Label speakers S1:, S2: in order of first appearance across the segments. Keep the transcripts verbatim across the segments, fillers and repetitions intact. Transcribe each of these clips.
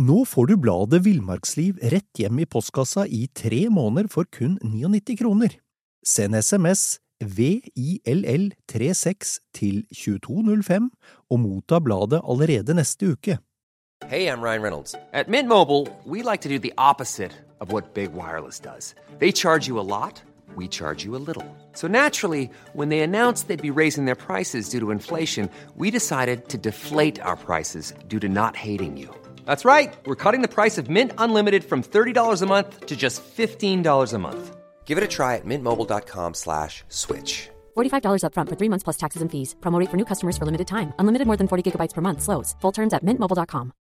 S1: Nå får du bladet Villmarksliv rett hjem i postkassa i tre måneder for kun nittini kroner. Send sms V I L L trettiseks til tjueto null fem og motta bladet allerede neste uke.
S2: Hey, I'm Ryan Reynolds. At Mint Mobile, we like to do the opposite of what Big Wireless does. They charge you a lot, we charge you a little. So naturally, when they announced they'd be raising their prices due to inflation, we decided to deflate our prices due to not hating you. That's right. We're cutting the price of Mint Unlimited from thirty dollars a month to just fifteen dollars a month. Give it a try at mintmobile.com slash switch.
S3: forty-five dollars up front for three months plus taxes and fees. Promo rate for new customers for limited time. Unlimited more than forty gigabytes per month. Slows full terms at mint mobile dot com.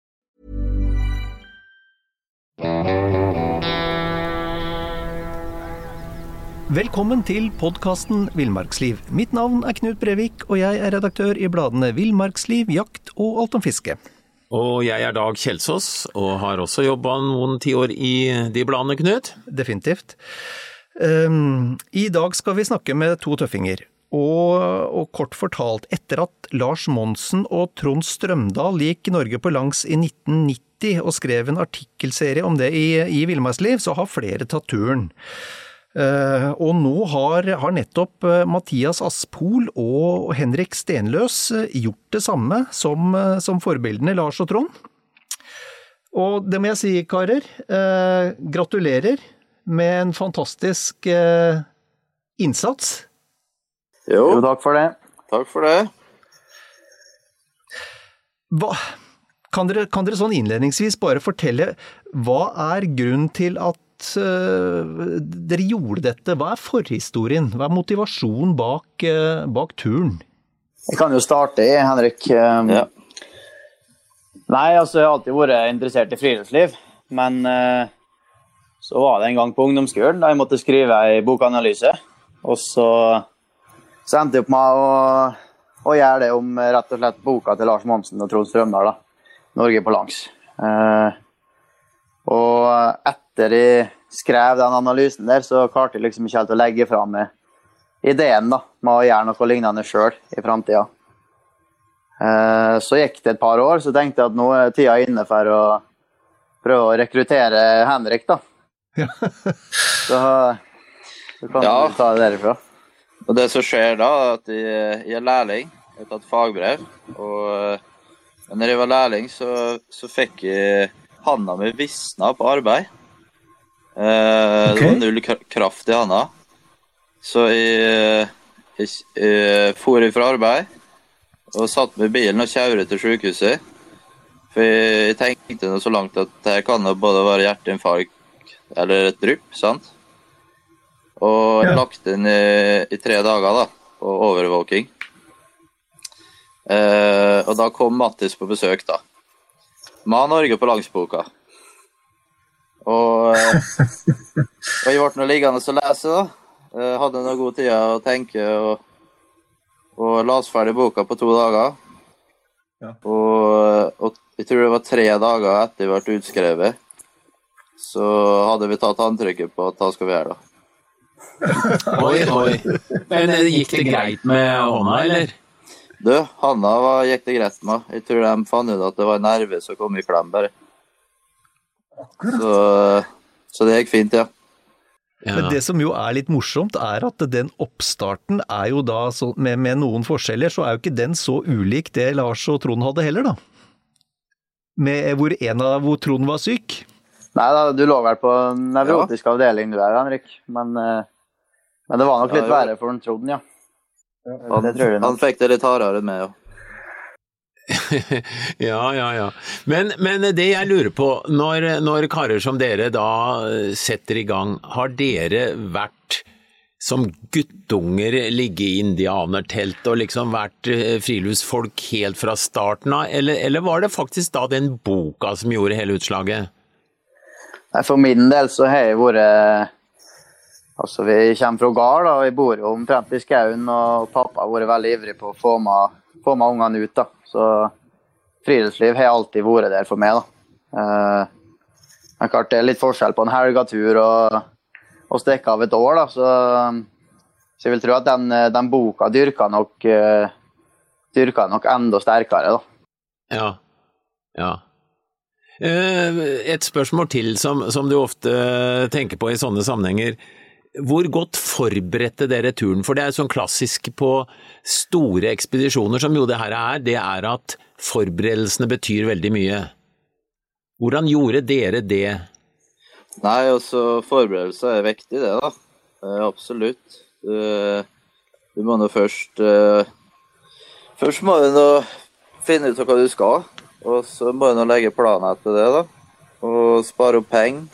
S1: Velkommen til podcasten Villmarksliv. Mitt navn er Knut Brevik, og jeg er redaktør i bladene Villmarksliv, Jakt og Alt om fiske.
S4: Og jeg er Dag Kjelsås, og har også jobbet noen tiår i de bladene, Knut.
S1: Definitivt. Um, I dag skal vi snakke med to tøffinger. Og, og kort fortalt, etter at Lars Monsen og Trond Strømdal gikk Norge på langs i nitten nitti og skrev en artikkelserie om det i, i Villmarksliv, så har flere tatt turen. Uh, og nå har, har nettopp uh, Mathias Aspol og Henrik Stenløs uh, gjort det samme som, uh, som forbildene Lars og Trond. Og det må jeg si, karer, uh, gratulerer med en fantastisk uh, innsats.
S5: Jo. jo, takk for det. Takk for det.
S1: Hva, kan, dere, kan dere sånn innledningsvis bare fortelle, hva er grunnen til at dere gjorde dette? Hva er forhistorien? Hva er motivasjonen bak, bak turen?
S5: Jeg kan jo starte i, Henrik. Ja. Nei, altså jeg har alltid vært interessert i friluftsliv, men så var det en gang på ungdomsskolen da jeg måtte skrive en bokanalyse, og så, så endte jeg opp med å, å gjøre det om rett og slett boka til Lars Monsen og Trond Strømdal, da. Norge på langs. Og etter jeg skrev den analysen der, så klarte jeg liksom ikke helt å legge frem ideen da, med å gjøre noe lignende selv i fremtiden. Eh, så gikk det et par år, så tenkte jeg at nå er tida inne for å prøve å rekruttere Henrik da. Ja. så, så kan ja. du ta det derifra.
S6: Og det som skjer da, er at jeg, jeg er lærling, jeg har tatt fagbrev, og når jeg var lærling så, så fikk jeg handa mi visna på arbeid. Eh, okay. Det var null kraft i handa. Så jeg, jeg, jeg for ifra arbeid og satt med bilen og kjøret til sykehuset. For jeg, jeg tenkte noe så langt at det kan jo både være hjerteinfarkt eller et drypp, sant? Og jeg ja. lagt inn i, i tre dager da, på overvåking. Eh, og da kom Mattis på besøk da. Med Norge på langsboka. Og, og jeg ble noe liggende å lese da. Jeg hadde noe god tid å tenke og, og las ferdig boka på to dager. Ja. Og, og jeg tror det var tre dager etter vi ble utskrevet. Så hadde vi tatt håndtrykket på at da skal vi gjøre da.
S4: Oi, oi. Men gikk det greit med hånda, eller?
S6: Du, Hanna var, gikk det greit med. Jeg tror de fant ut at det var nerve som kom i klem bare. Så, så det gikk fint, ja.
S1: ja. Men det som jo er litt morsomt er at den oppstarten er jo da, så, med, med noen forskjeller, så er jo ikke den så ulik det Lars og Trond hadde heller da. Med hvor en av hvor Trond var syk.
S5: Nei da, du lå vel på nevrotisk ja. avdeling du er, Henrik. Men, men det var nok litt ja, verre for Trond, ja.
S6: ja han, det tror jeg han fikk det litt hardere med, ja.
S4: ja, ja, ja. Men, men det jeg lurer på, når, når karer som dere da setter i gang, har dere vært som guttunger ligge i indianertelt og liksom vært friluftsfolk helt fra starten av, eller, eller var det faktisk da den boka som gjorde hele utslaget?
S5: Nei, for min del så har jeg vært, altså vi kommer fra Gard da, og vi bor jo omtrent i skauen, og pappa har vært veldig ivrig på å få med, få med ungene ut da. Så friluftsliv har alltid vært der for meg da. Eh, men klart det er litt forskjell på en helgatur og, og stikke av et år da, så, så jeg vil tro at den, den boka dyrker nok, dyrker nok enda sterkere da.
S4: Ja, ja. Et spørsmål til som, som du ofte tenker på i sånne sammenhenger. Hvor godt forberedte dere turen? For det er sånn klassisk på store ekspedisjoner som jo det her er, det er at forberedelsene betyr veldig mye. Hvordan gjorde dere det?
S6: Nei, altså forberedelser er viktig det da. Eh, absolutt. Du, du må nå først eh, Først må du nå finne ut hva du skal, og så må du nå legge planen etter det da. Og spare opp penger,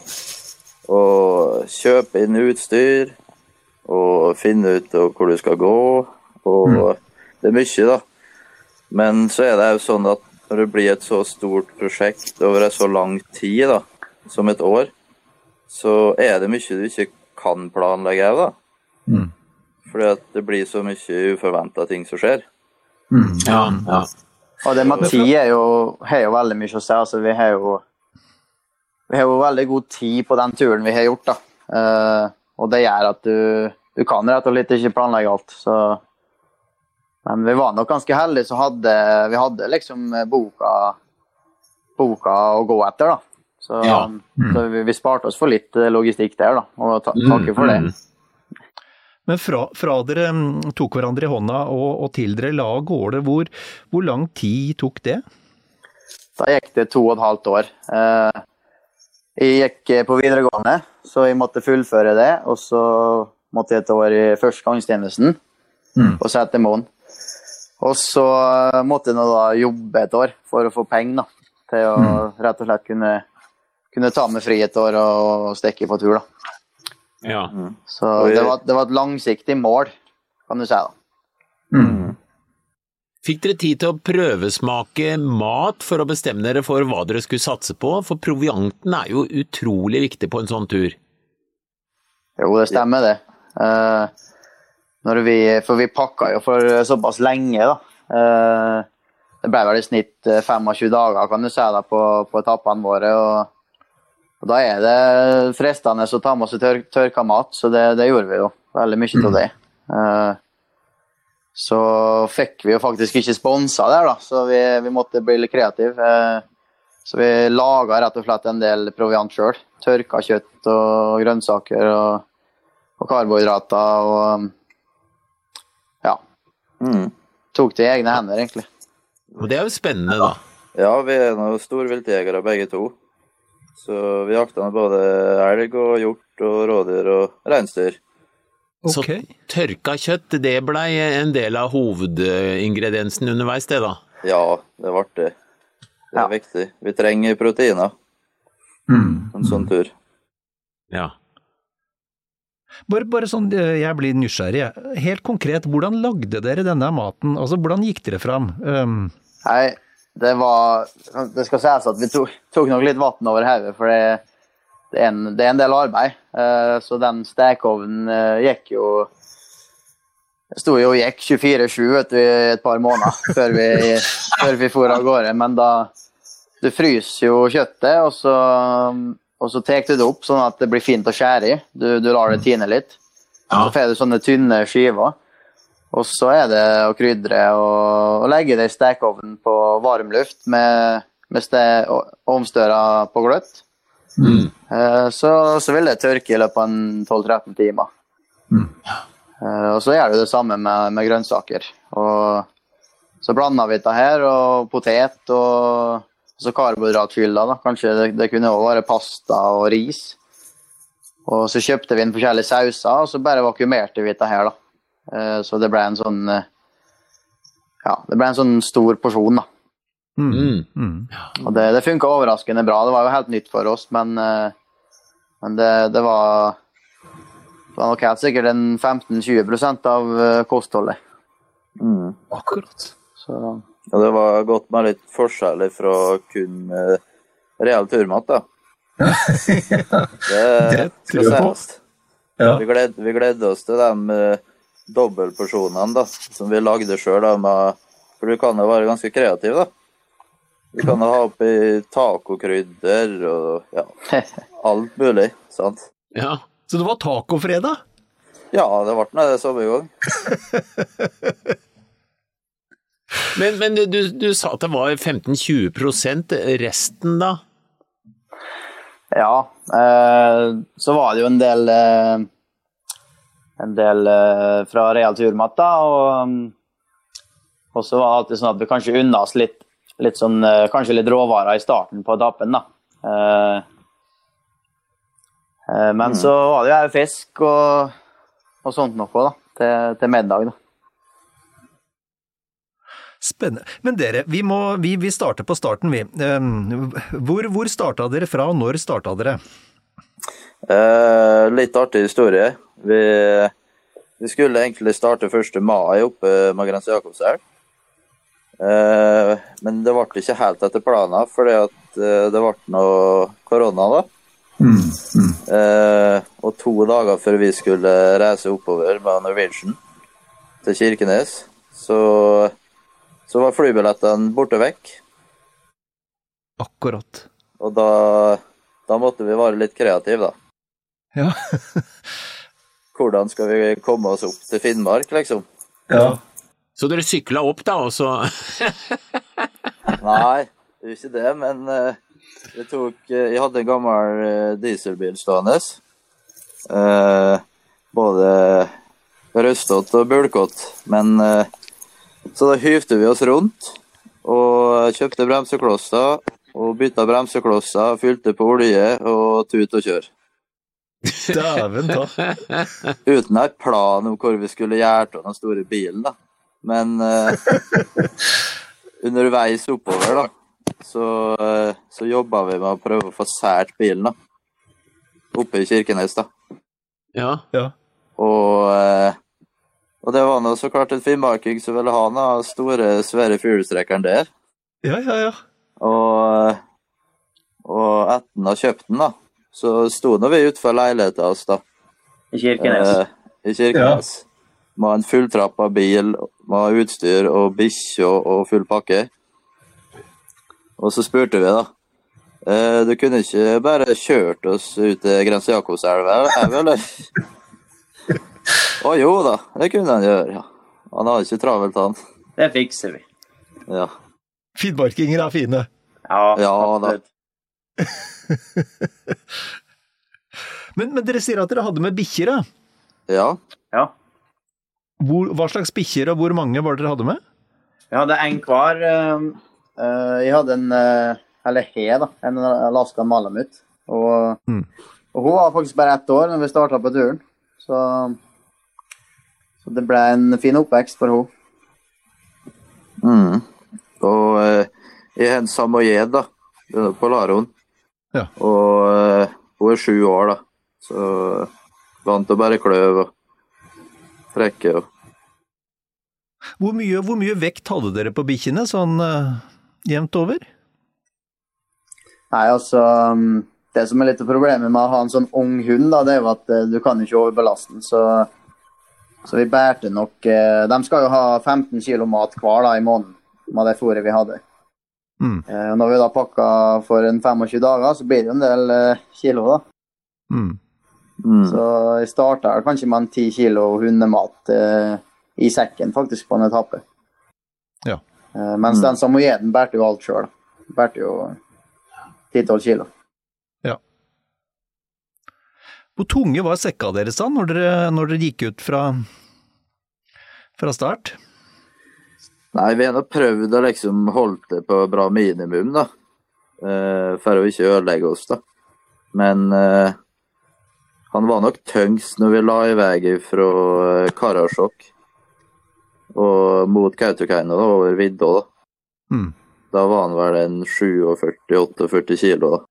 S6: og kjøpe inn utstyr, og finne ut hvor du skal gå, og mm. det er mye da. Men så er det jo sånn at når det blir et så stort prosjekt over en så lang tid da, som et år, så er det mye du ikke kan planlegge av da. Mm. Fordi at det blir så mye uforventet ting som skjer.
S4: Mm. Ja, ja.
S5: Og det med tid er jo, har jo veldig mye å si, altså vi har jo vi har jo veldig god tid på den turen vi har gjort da. Uh, og det gjør at du, du kan rett og slett ikke planlegge alt, så men vi var nok ganske heldige, så hadde vi hadde liksom boka, boka å gå etter da. Så, ja. mm. så vi, vi sparte oss for litt logistikk der da, og ta, takke for det.
S1: Men fra, fra dere tok hverandre i hånda og, og til dere la av gårde, hvor, hvor lang tid tok det?
S5: Da gikk det to og et halvt år. Uh, jeg gikk på videregående, så jeg måtte fullføre det, og så måtte jeg et år i førstegangstjenesten mm. på Setermoen. Og så måtte jeg nå da jobbe et år for å få penger da, til å mm. rett og slett kunne, kunne ta med fri et år og stikke på tur da.
S4: Ja.
S5: Mm. Så det var, det var et langsiktig mål, kan du si da.
S4: Mm. Fikk dere tid til å prøvesmake mat for å bestemme dere for hva dere skulle satse på? For provianten er jo utrolig viktig på en sånn tur.
S5: Jo, det stemmer det. Uh, Når vi, for vi pakket jo for såpass lenge da. Eh, det ble vel i snitt tjuefem dager kan du si da, på, på etappene våre, og, og da er det fristende å ta med oss tør, tørka mat, så det, det gjorde vi jo veldig mye av det. Eh, så fikk vi jo faktisk ikke sponset der da, så vi, vi måtte bli litt kreative. Eh, så vi laget rett og slett en del proviant selv, tørka kjøtt og grønnsaker og, og karbohydrater og Mm. tok det i egne hender egentlig.
S4: Og det er jo spennende da.
S6: Ja, vi er noen storviltjegere begge to. Så vi jakter både elg og hjort og rådyr og reinsdyr.
S4: Okay. Så tørka kjøtt, det ble en del av hovedingrediensen underveis det da?
S6: Ja, det ble det. Det er ja. viktig. Vi trenger proteiner. Mm. En sånn tur.
S4: Ja.
S1: Bare, bare sånn, jeg blir nysgjerrig. Helt konkret, hvordan lagde dere denne maten? Altså, hvordan gikk dere fram? Um...
S5: Nei, det var, det skal sies at vi tok, tok nok litt vatten over hodet, for det, det, er en, det er en del arbeid. Uh, så den stekeovnen uh, gikk jo, stod jo og gikk tjuefire sju et par måneder før vi, før vi for av gårde, men da, du fryser jo kjøttet, og så... Og så tek du det opp sånn at det blir fint å skjære i. Du, du lar det tine litt. Ja. Så får du sånne tynne skiver. Og så er det å krydre og, og legge det i stekeovnen på varm luft med, med ste, ovnsdøra på gløtt. Mm. Eh, så, så vil det tørke i løpet av tolv til tretten timer. Mm. Eh, og så gjør du det samme med, med grønnsaker. Og så blander vi det her, og potet og... Så karbohydratfylla da, kanskje det, det kunne også være pasta og ris. Og så kjøpte vi inn forskjellige sauser, og så bare vakuumerte vi det her da. Eh, så det ble en sånn, ja, det ble en sånn stor porsjon da. Mm. Mm. Og det, det funket overraskende bra, det var jo helt nytt for oss, men, men det, det var, det var nok helt sikkert en femten til tjue prosent av kostholdet.
S6: Mm.
S1: Akkurat.
S6: Så... Ja, det var godt med litt forskjell fra kun eh, real turmat da. Det, det tror jeg på. Ja. Vi, gled, vi gledde oss til de eh, dobbeltporsjonene da, som vi lagde selv da, med, for du kan jo være ganske kreativ da. Du kan jo ha oppi tacokrydder og ja, alt mulig, sant?
S1: Ja, så det var tacofredag?
S6: Ja, det ble det samme gang.
S4: Men, men du, du sa at det var femten til tjue prosent, resten da?
S5: Ja, eh, så var det jo en del eh, en del eh, fra Real Turmat da, og, og så var det alltid sånn at vi kanskje unna oss litt, litt sånn, eh, kanskje litt råvarer i starten på etappen da. Eh, eh, men mm. så var det jo fisk og, og sånt noe da, til, til middag da.
S1: Spennende. Men dere, vi må vi, vi starter på starten vi. Hvor, hvor startet dere fra, og når startet dere?
S6: Eh, litt artig historie. Vi, vi skulle egentlig starte første mai oppe med Grense Jakobselv. Eh, men det ble ikke helt etter planen, fordi at eh, det ble noe korona da. Mm. Mm. Eh, og to dager før vi skulle reise oppover med Norwegian til Kirkenes, så Så var flybillettene borte vekk.
S1: Akkurat.
S6: Og da, da måtte vi være litt kreative, da.
S1: Ja.
S6: Hvordan skal vi komme oss opp til Finnmark, liksom?
S4: Ja. Så dere syklet opp, da, og så...
S6: Nei, det er ikke det, men uh, jeg, tok, uh, jeg hadde en gammel uh, dieselbil stående. Uh, både røstot og bulkott, men... Uh, Så da hyvte vi oss rundt, og kjøpte bremseklosser, og bytta bremseklosser, fylte på olje, og tut og kjør.
S1: Dæven da.
S6: Uten en plan om hvor vi skulle gjøre til den store bilen, da. Men uh, underveis oppover, da, så, uh, så jobbet vi med å prøve å få sært bilen, da. Oppe i Kirkenes, da.
S4: Ja.
S1: Ja.
S6: Og... Uh, Og det var noe så klart et finnmarking som ville ha noe store, svære fyrstrekkeren der.
S1: Ja, ja, ja.
S6: Og, og etter å ha kjøpt den da, så stod vi utenfor leiligheten oss da.
S5: I Kirkenes.
S6: Eh, I Kirkenes. Ja. Med en fulltrappa bil, med utstyr og bikkje og, og full pakke. Og så spurte vi da, eh, du kunne ikke bare kjørt oss ut til Grense Jakobselv, eller? Å jo da, det kunne han gjøre, ja. Han har ikke travelt, han.
S5: Det fikser vi.
S6: Ja.
S1: Finnmarkinger er fine.
S5: Ja,
S6: ja da.
S1: men, men dere sier at dere hadde med bikkjer, da?
S6: Ja.
S5: Ja.
S1: Hvor, hva slags bikkjer og hvor mange var dere hadde med?
S5: Jeg hadde en kvar. Uh, uh, jeg hadde en, uh, eller he da, en Alaska Malamut. Og, mm. og hun var faktisk bare ett år når vi startet på turen. Så, så det ble en fin oppvekst for henne.
S6: Mm. Og eh, jeg har en samoyed da, på Laron.
S1: Ja.
S6: Og eh, hun er sju år da, så vant å bare kløv og trekke. Og...
S1: Hvor mye, hvor mye vekt hadde dere på bikkjene, sånn uh, jevnt over?
S5: Nei, altså... Um... Det som er litt problemet med å ha en sånn ung hund, da, det er jo at uh, du kan ikke overbelaste den, så, så vi bærte nok, uh, de skal jo ha femten kilo mat hver da, i måneden, med det fôret vi hadde. Mm. Uh, når vi da pakket for en tjuefem dager, så blir det jo en del uh, kilo da.
S1: Mm.
S5: Mm. Så jeg startet kanskje med en ti kilo hundemat uh, i sekken faktisk på en etappe.
S1: Ja.
S5: Uh, mens mm. den samoyeden bærte jo alt selv, bærte jo ti til tolv kilo. Hvor tunge var sekka deres da, når dere, når dere gikk ut fra, fra start?
S6: Nei, vi har nå prøvd å liksom holde det på bra minimum da, uh, for å ikke ødelegge oss da. Men uh, han var nok tyngst når vi la i vei fra uh, Karasjok og mot Kautokeino da, over Vidda da. Mm. Da var han vel en førtisju til førtiåtte kilo da.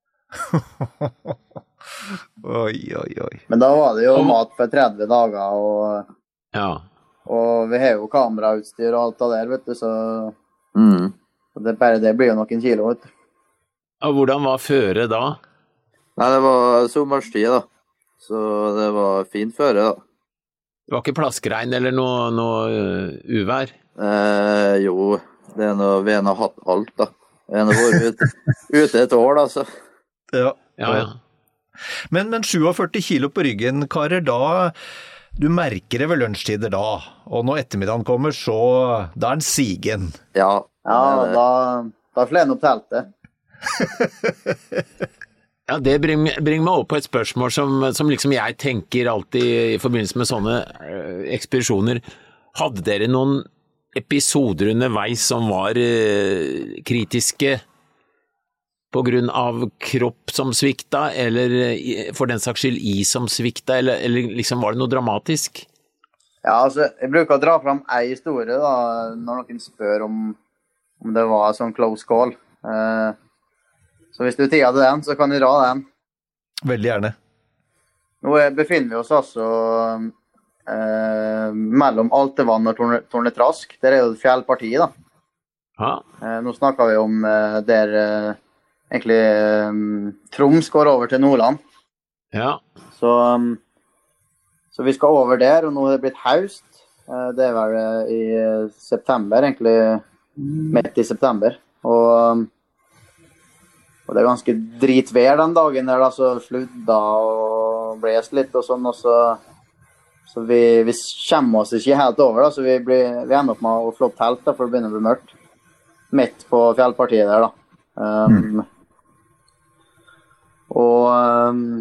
S1: Oi, oi, oi.
S5: Men da var det jo mat for tretti dager, og,
S4: ja.
S5: og vi har jo kamerautstyr og alt det der, vet du, så
S6: mm.
S5: det, bare det blir jo noen kilo, vet du.
S4: Og hvordan var føre da?
S6: Nei, det var sommerstid da, så det var fint føre da.
S4: Det var ikke plaskregn eller noe, noe uvær?
S6: Eh, jo, det er noe, vi har nå hatt alt da. Vi har nå vært ute, ute et år da, så.
S1: Ja,
S4: ja, ja.
S1: Men, men førtisju kilo på ryggen, karer, da, du merker det ved lunsjtider da, og når ettermiddagen kommer, så, da er den sigen.
S6: Ja,
S5: ja da, da får jeg opp teltet.
S4: Ja, det bringer, bringer meg opp på et spørsmål som, som liksom jeg tenker alltid i forbindelse med sånne uh, ekspedisjoner. Hadde dere noen episoder underveis som var uh, kritiske på grunn av kropp som svikta, eller uh, for den saks skyld is som svikta, eller, eller liksom var det noe dramatisk?
S5: Ja, altså, jeg bruker å dra fram en historie da, når noen spør om, om det var sånn close call. Uh, Så hvis du tider til den, så kan du dra den.
S1: Veldig gjerne.
S5: Nå befinner vi oss altså eh, mellom Altevann og Torne, Tornetrask. Der er jo et fjellparti da.
S4: Ja.
S5: Eh, nå snakker vi om eh, der eh, egentlig eh, Troms går over til Nordland.
S4: Ja.
S5: Så, um, så vi skal over der, og nå har det blitt haust. Eh, det er vel eh, i september, egentlig midt i september. Og... Um, Og det er ganske dritvær den dagen der, da, så sludda og blest litt og sånn, og så, så vi, vi kommer oss ikke helt over, da, så vi, blir, vi ender opp med å slå opp telt, da, for det begynner å bli mørkt. Midt på fjellpartiet der, da. Um, mm. Og, um,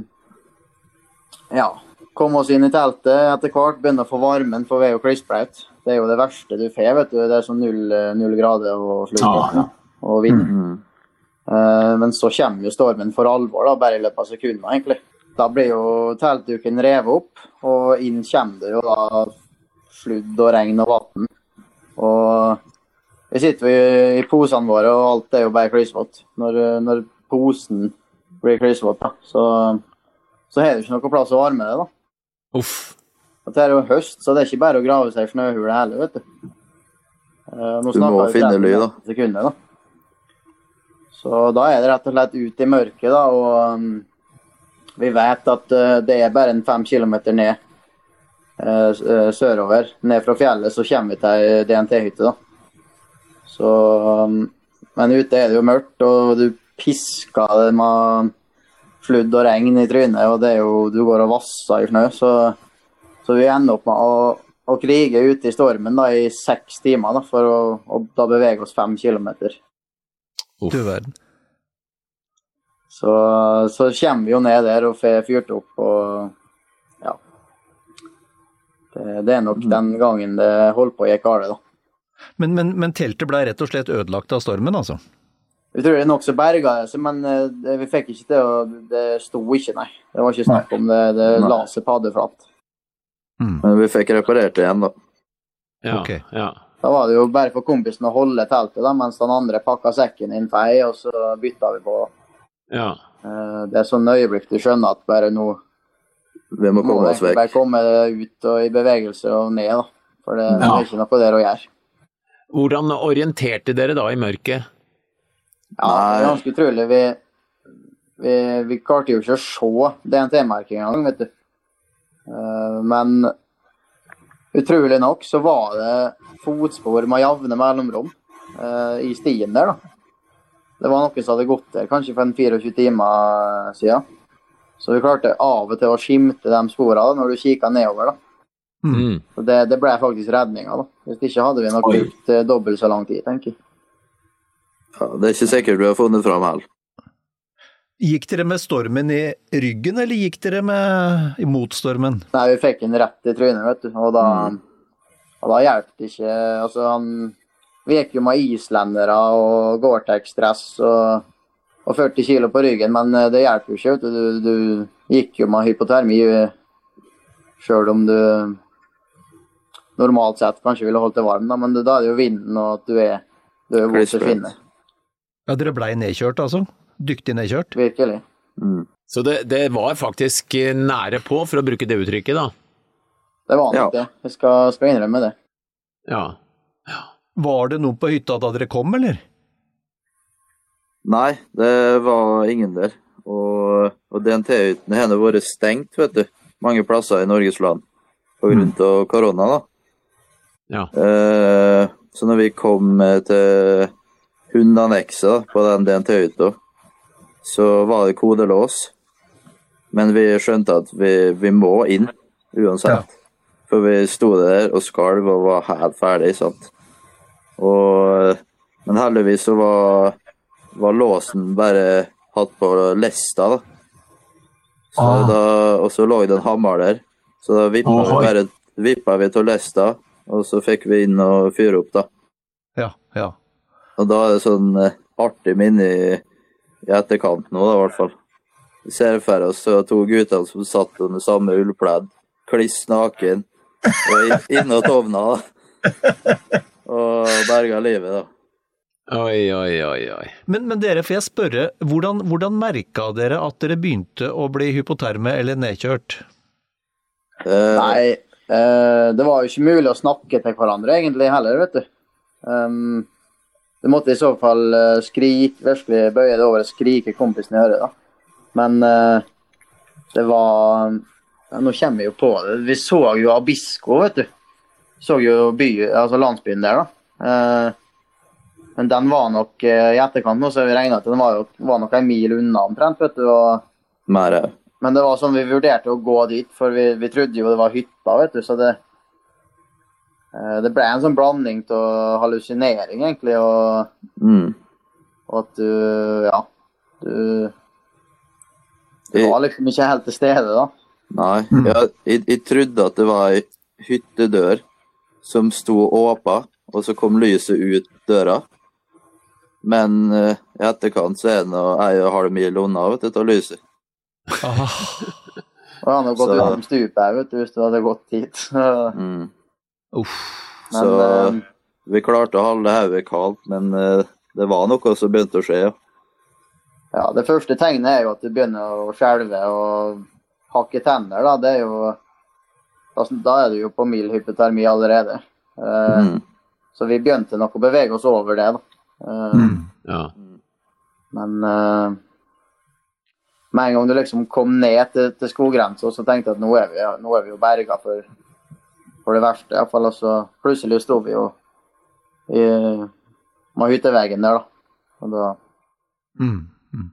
S5: ja, kom oss inn i teltet etter hvert, begynner å få varmen, for vi er jo klissbreit. Det er jo det verste du får, vet du, det er sånn null, null grader og sludda, ja. Og vind. Mm. Men så kommer jo stormen for alvor da, bare i løpet av sekunder egentlig. Da blir jo teltduken revet opp, og inn kommer det jo da sludd og regn og vatten. Og vi sitter jo i posene våre, og alt er jo bare klissvått. Når, når posen blir klissvått da, så, så er det ikke noe plass å varme det da.
S4: Uff.
S5: Og det er jo høst, så det er ikke bare å grave seg i snøhule heller, vet du. Nå
S6: du må finne ly da.
S5: Sekunder da. Så da er det rett og slett ut i mørket da, og um, vi vet at uh, det er bare en fem kilometer ned uh, sørover. Ned fra fjellet så kommer vi til D N T-hytte da. Så, um, men ute er det jo mørkt, og du pisker det med sludd og regn i trynet, og det er jo, du går og vasser i snø, så, så vi ender opp med å, å krige ute i stormen da, i seks timer da, for å, å da bevege oss fem kilometer.
S1: Du verden.
S5: Så, så kommer vi jo ned der og får fyrt opp, og ja, det, det er nok den gangen det holdt på å gikk galt da.
S1: Men, men, men teltet ble rett og slett ødelagt av stormen, altså?
S5: Vi tror det nok så berget det, men det, vi fikk ikke det, og det sto ikke, nei. Det var ikke snakk om det, det la seg paddeflatt.
S6: Mm. Men vi fikk reparert det igjen da.
S4: Ja,
S1: okay.
S4: Ja.
S5: Da var det jo bare for kompisen å holde teltet da, mens den andre pakket sekken inn fei, og så byttet vi på.
S4: Ja.
S5: Det er sånn øyeblikk du skjønner at bare nå
S6: vi må komme oss vekk.
S5: Bare komme ut og i bevegelse og ned da, for det, ja. Det er ikke noe der å gjøre.
S4: Hvordan orienterte dere da i mørket?
S5: Ja, det er ganske utrolig. Vi, vi, vi klarte jo ikke å se D N T-merking en gang, vet du. Men utrolig nok så var det fotspor med javne mellomrom uh, i stien der da. Det var noen som hadde gått der, kanskje for en tjuefire timer siden. Så vi klarte av og til å skimte de sporene når du kikket nedover da. Mm. Så det, det ble faktisk redninga da. Hvis ikke hadde vi nok brukt uh, dobbelt så lang tid, tenker jeg.
S6: Ja, det er ikke sikkert du har funnet frem her.
S1: Gikk dere med stormen i ryggen, eller gikk dere med imot stormen?
S5: Nei, vi fikk en rett i trynet, vet du, og da, mm. og da hjelpte det ikke, altså han, vi gikk jo med islendere og Gore-Tex-dress og, og førti kilo på ryggen, men det hjelper jo ikke, vet du, du, du gikk jo med hypotermi, selv om du normalt sett kanskje ville holdt det varm, da, men da er det jo vinden og at du er, du er vårt å finne.
S1: Ja, dere ble nedkjørt altså? Dyktig nedkjørt?
S5: Virkelig.
S4: Mm. Så det, det var faktisk nære på, for å bruke det uttrykket da?
S5: Det var nok ja. Det. Jeg skal, skal innrømme det.
S4: Ja. Ja.
S1: Var det noen på hytta da dere kom, eller?
S6: Nei, det var ingen der. Og, og D N T-hyttene har vært stengt, vet du. Mange plasser i Norges land. På grunn av mm. korona da.
S4: Ja.
S6: Eh, så når vi kom til Hundannekset på den D N T-hytta, så var det kodelås, men vi skjønte at vi, vi må inn, uansett. Ja. For vi stod der og skalv og var helt ferdig, sant? Og, men heldigvis så var, var låsen bare hatt på lesta, da. Så
S1: Ah.
S6: da, og så lå det en hammer der. Så da vippet
S1: Oi.
S6: vi bare vippet vi til lesta, og så fikk vi inn og fyre opp da.
S1: Ja, ja.
S6: Og da er det sånn eh, artig minne i, i etterkant nå da, i hvert fall. Vi ser for oss så to gutter som satt under samme ullpledd, kliss naken, og inn- inne og tovna da. Og berga livet da.
S4: Oi, oi, oi, oi.
S1: Men, men dere, får jeg spørre, hvordan, hvordan merket dere at dere begynte å bli hypoterme eller nedkjørt?
S6: Eh,
S5: Nei, eh, det var jo ikke mulig å snakke til hverandre egentlig heller, vet du. Um, det måtte i så fall uh, skrike, virkelig bøye det over og skrike kompisen i øret da. Men uh, det var, ja, nå kommer vi jo på det, vi så jo Abisko, vet du. Så jo by, altså landsbyen der da. Uh, men den var nok uh, i etterkant nå, så vi regnet at den var, jo, var nok en mil unna omtrent, vet du. Og,
S6: mer.
S5: men det var sånn vi vurderte å gå dit, for vi, vi trodde jo det var hytta, vet du, så det uh, det ble en sånn blanding til hallusinering egentlig, og,
S6: Mm.
S5: og at du, ja, du det var liksom ikke helt til stede da.
S6: Nei, jeg, jeg, jeg trodde at det var en hyttedør som sto åpen, og så kom lyset ut døra. Men uh, i etterkant så er det noe en og en halv mil unna, vet du, til lyset.
S1: Ah,
S5: Og han hadde gått
S6: Så-
S5: ut om stupet her, vet du, hvis du hadde gått hit.
S6: Mm.
S1: uff.
S5: Men,
S6: Så
S5: eh,
S6: vi klarte å holde hodet kaldt, men uh, det var noe som begynte å skje, ja.
S5: ja, det første tegnet er jo at du begynner å skjelve og hakke tenner, da. Det er jo, da, da er du jo på mild hypotermi allerede. Eh,
S6: Mm.
S5: Så vi begynte nok å bevege oss over det, da. Eh,
S4: Ja.
S5: Men eh, med en gang du liksom kom ned til, til skoggrensen, så tenkte jeg at nå er vi, nå er vi jo berget for, for det verste. I hvert fall, altså, plutselig stod vi jo i med hytteveggen der, da. Og da
S1: Mm. Mm.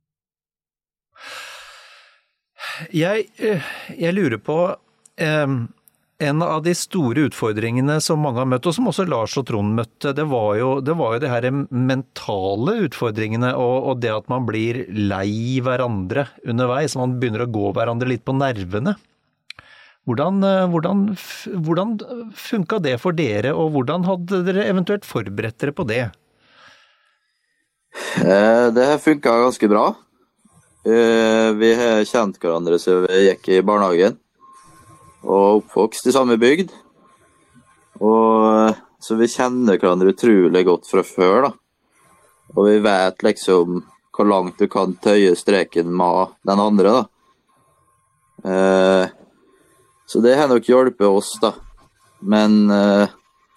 S1: Jeg, eh, jeg lurer på eh, en av de store utfordringene som mange har møtt, og som også Lars og Trond møtte, det var jo det, var jo det her mentale utfordringene, og, og det at man blir lei hverandre underveis, man begynner å gå hverandre litt på nervene. Hvordan, eh, hvordan, f- hvordan funka det for dere, og hvordan hadde dere eventuelt forberedt dere på det?
S6: Eh, det her funket ganske bra. Eh, vi har kjent hverandre siden vi gikk i barnehagen, og oppvokst i samme bygd. Og, så vi kjenner hverandre utrolig godt fra før, da. Og vi vet liksom hvor langt du kan tøye streken med den andre, da. Eh, så det har nok hjulpet oss, da. Men eh,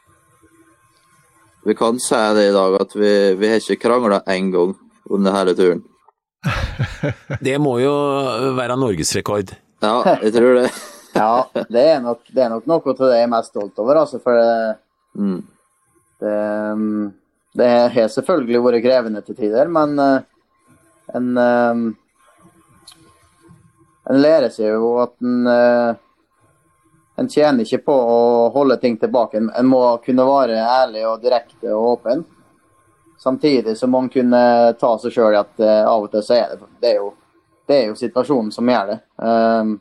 S6: vi kan si det i dag at vi, vi har ikke kranglet en gang under hele turen.
S4: Det må jo være norgesrekord.
S6: Ja, jeg tror det.
S5: Ja, det er nok, det er nok noe til det jeg er mest stolt over, altså, for det,
S6: Mm.
S5: det, um, det har selvfølgelig vært krevende til tider, men uh, en, um, en lærer seg jo at en, uh, en tjener ikke på å holde ting tilbake. En, en må kunne være ærlig og direkte og åpen, samtidig som man kunne ta seg selv i at uh, av og til så er det, det er jo, det er jo situasjonen som gjør det. Um,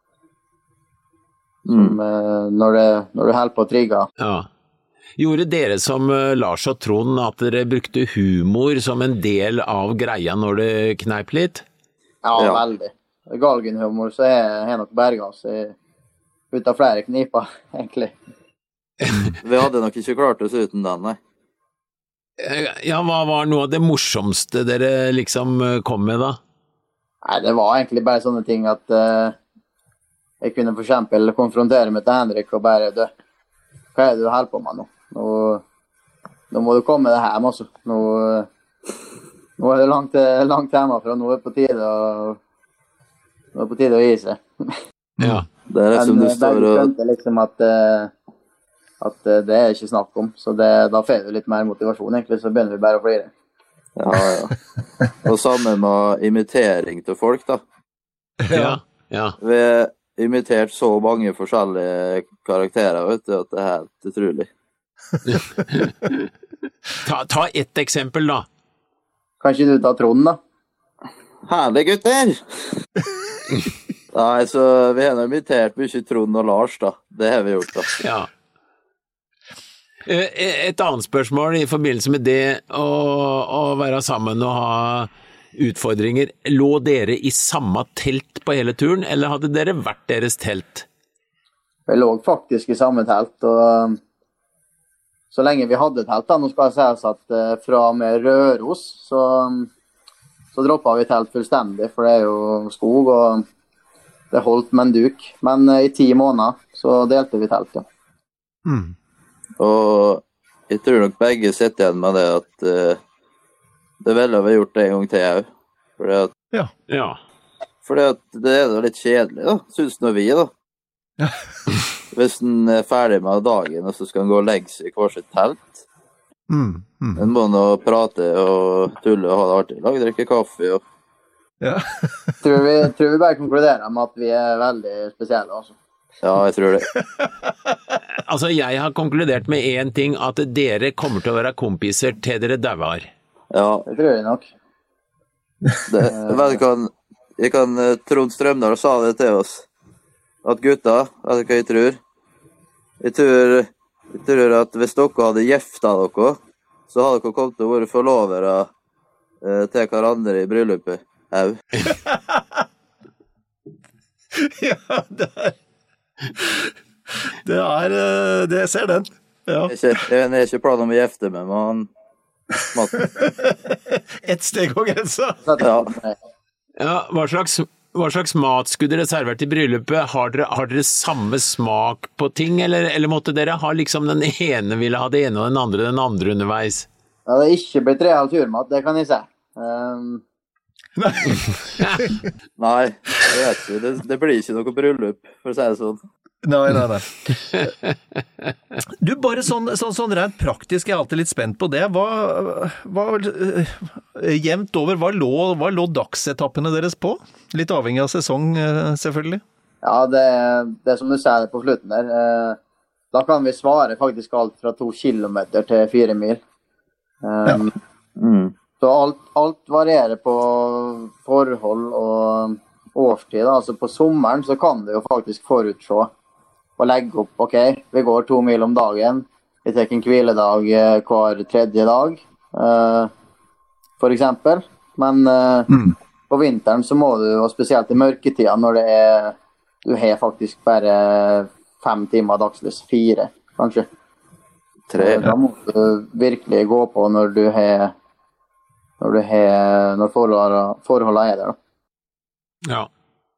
S5: som, uh, når, det når du holder på å trigge.
S4: Ja. Gjorde dere som eh, Lars og Trond at dere brukte humor som en del av greia når det kneip litt?
S5: Ja,
S6: Ja.
S5: veldig. Galgenhumor så er jeg nok berget oss i- ut av flere kniper, egentlig.
S6: Vi hadde nok ikke klart oss uten den, nei.
S4: Eh, Ja, hva var noe av det morsomste dere liksom eh, kom med da?
S5: Nei, det var egentlig bare sånne ting at eh, jeg kunne for eksempel konfrontere meg til Henrik og bare, du, hva er det du holder på med nå? Nå, nå må du komme deg hjem, altså. Nå, nå er det langt, langt hjemmefra, nå er det på tide å, nå er det på tide å gi seg.
S4: Ja.
S6: Det er som
S5: Men
S6: du
S5: eh,
S6: står
S5: begge
S6: og...
S5: skjønte liksom at, eh, at eh, det er ikke snakk om, så det, da får du litt mer motivasjon egentlig, så begynner vi bare å flire.
S6: Ja, ja. Og sammen med imitering til folk, da.
S4: Ja. Ja.
S6: Vi har imitert så mange forskjellige karakterer, vet du, at det er helt utrolig.
S4: Ta, ta ett eksempel da.
S5: Kan ikke du ta Trond, da?
S6: Herlig, gutter! Nei, så vi har invitert mye Trond og Lars, da. Det har vi gjort, da.
S4: Ja. Et annet spørsmål i forbindelse med det å, å være sammen og ha utfordringer. Lå dere i samme telt på hele turen, eller hadde dere vært deres telt?
S5: Vi lå faktisk i samme telt, og så lenge vi hadde telt, da, nå skal jeg si at fra med Røros, så, så droppet vi telt fullstendig, for det er jo skog, og det holdt med en duk. Men i ti måneder så delte vi telt, ja.
S1: Mm.
S6: Og jeg tror nok begge sitter igjen med det at uh, det vel har vi gjort det en gang til jeg. Fordi at,
S1: Ja.
S4: Ja.
S6: fordi at det er da litt kjedelig, da, synes nå vi, da.
S1: Ja.
S6: Hvis den er ferdig med dagen, og så skal den gå lengs i hver sitt telt.
S1: Mm. Mm.
S6: Den må nå prate og tulle og ha det artig. Lage, drikke kaffe og...
S1: Ja.
S5: Tror vi, tror vi bare konkluderer med at vi er veldig spesielle, altså.
S6: Ja, jeg tror det.
S4: Altså, jeg har konkludert med en ting, at dere kommer til å være kompiser til dere dauer.
S6: Ja,
S5: Det tror jeg nok.
S6: det, vet du hva, jeg kan, Trond Strømdal sa det til oss, at gutta, vet du hva jeg tror? Jeg tror, jeg tror at hvis dere hadde gifta dere, så hadde dere kommet til å være forlovere eh, til hverandre i bryllupet. Au.
S1: Ja, det er Det er eh, det jeg ser den. Ja.
S6: Jeg er ikke, jeg er ikke planen om å gifte meg, men maten.
S1: Ett steg over grensa.
S6: Ja.
S4: Ja, hva slags, hva slags mat skulle dere servert i bryllupet? Har dere, har dere samme smak på ting, eller, eller måtte dere ha liksom den ene ville ha det ene og den andre den andre underveis?
S5: Ja, det er ikke blitt real turmat, det kan jeg si. Um,
S1: Nei.
S6: Nei, jeg vet ikke. Det, det blir ikke noe bryllup, for å si det sånn.
S1: Nei, nei, nei. Du, bare sånn, sånn, sånn rent praktisk, jeg er alltid litt spent på det. Hva, hva uh, jevnt over, hva lå, hva lå dagsetappene deres på? Litt avhengig av sesong, uh, selvfølgelig.
S5: ja, det, det er som du sier på slutten der. Uh, da kan vi svare faktisk alt fra to kilometer til fire mil. Um,
S6: Mm.
S5: Så alt, alt varierer på forhold og årstid. Da. Altså på sommeren så kan du jo faktisk forutse og legge opp, ok, vi går to mil om dagen, vi tar en hviledag hver tredje dag, uh, for eksempel. Men uh,
S1: Mm.
S5: på vinteren så må du, og spesielt i mørketida, når det er, du har faktisk bare fem timer dagslys, fire kanskje.
S6: Tre.
S5: Da må du virkelig gå på når du har når du har når forholdene, forholdene er der. Da.
S4: Ja.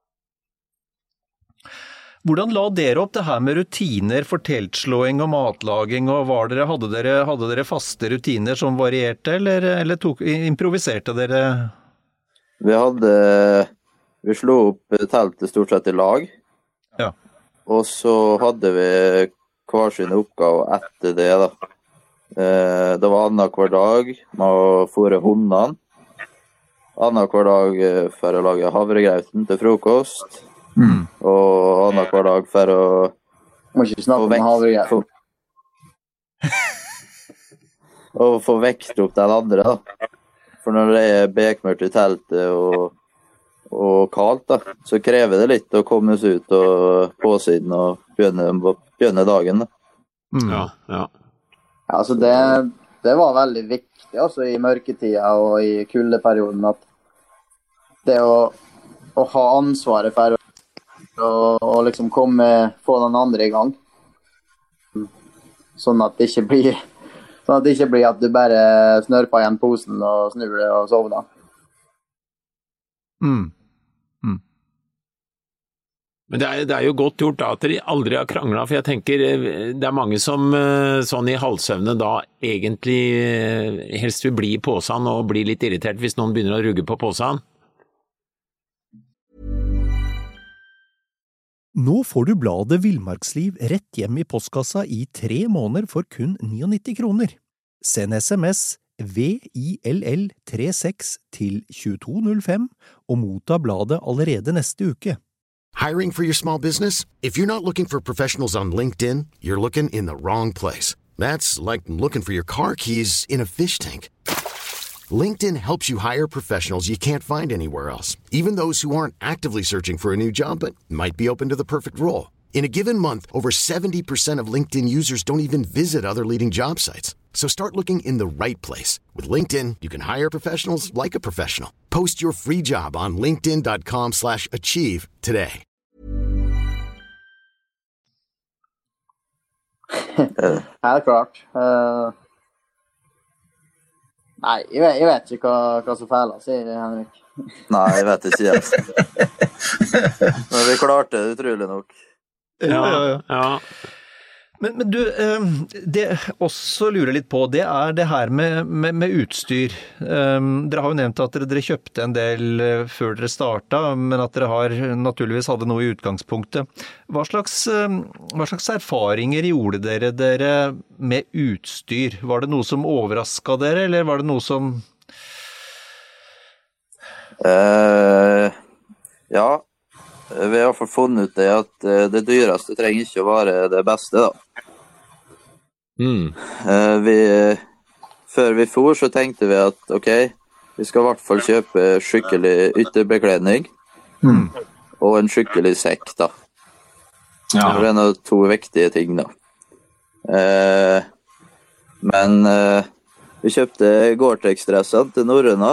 S1: Hvordan la dere opp det her med rutiner for teltslåing og matlaging, og var dere, hadde, dere, hadde dere faste rutiner som varierte, eller, eller tok, improviserte dere?
S6: Vi hadde Vi slo opp teltet stort sett i lag.
S1: Ja.
S6: Og så hadde vi hver sin oppgave etter det, da. Eh, det var annet hver dag med å fôre hundene. Annet hver dag for å lage havregrauten til frokost.
S1: Mm.
S6: Og annet hver dag for å
S5: Må ikke snakke om havregreit.
S6: Og få vekst opp den andre, da. For når det er bekmørkt i teltet og, og kaldt, da, så krever det litt å komme seg ut og på siden og begynne, begynne dagen, da.
S1: Mm.
S4: Ja, ja.
S5: Ja, altså det, det var veldig viktig altså, i mørketida og i kuldeperioden at det å, å ha ansvaret for å, å, å liksom komme, få den andre i gang. Sånn at det ikke blir, sånn at, det ikke blir at du bare snørper igjen posen og snur det og sovner.
S1: Mm.
S4: Men det er, det er jo godt gjort da at dere aldri har kranglet, for jeg tenker det er mange som sånn i halvsøvne da egentlig helst vil bli i påsen og bli litt irritert hvis noen begynner å rugge på påsen.
S7: Nå får du bladet Villmarksliv rett hjem i postkassa i tre måneder for kun nittini kroner. Send sms V I L L tre seks til to to null fem og motta bladet allerede neste uke.
S8: Hiring for your small business? If you're not looking for professionals on LinkedIn, you're looking in the wrong place. That's like looking for your car keys in a fish tank. LinkedIn helps you hire professionals you can't find anywhere else, even those who aren't actively searching for a new job but might be open to the perfect role. In a given month, over seventy percent of LinkedIn users don't even visit other leading job sites. So start looking in the right place. With LinkedIn, you can hire professionals like a professional. Post your free job on linkedin.com slash achieve today.
S5: Helt klart. Uh, nei, jeg vet, jeg vet ikke hva, hva som feiler, sier Henrik.
S6: Nei, jeg vet ikke helt. Men vi klarte det utrolig nok.
S1: Ja, ja, ja.
S4: ja.
S1: Men, men du, det jeg også lurer litt på, det er det her med, med, med utstyr. Dere har jo nevnt at dere, dere kjøpte en del før dere startet, men at dere har naturligvis hadde noe i utgangspunktet. Hva slags, hva slags erfaringer gjorde dere dere med utstyr? Var det noe som overrasket dere, eller var det noe som...
S6: Uh, ja, vi har i hvert fall funnet ut det at det dyreste trenger ikke å være det beste da.
S4: Mm.
S6: Uh, vi, før vi for så tenkte vi at ok, vi skal i hvert fall kjøpe skikkelig ytterbekledning mm. og en skikkelig sekk da. Ja. Det er en av to viktige ting da. Uh, men uh, vi kjøpte Gore-Tex-dressene til Norrøna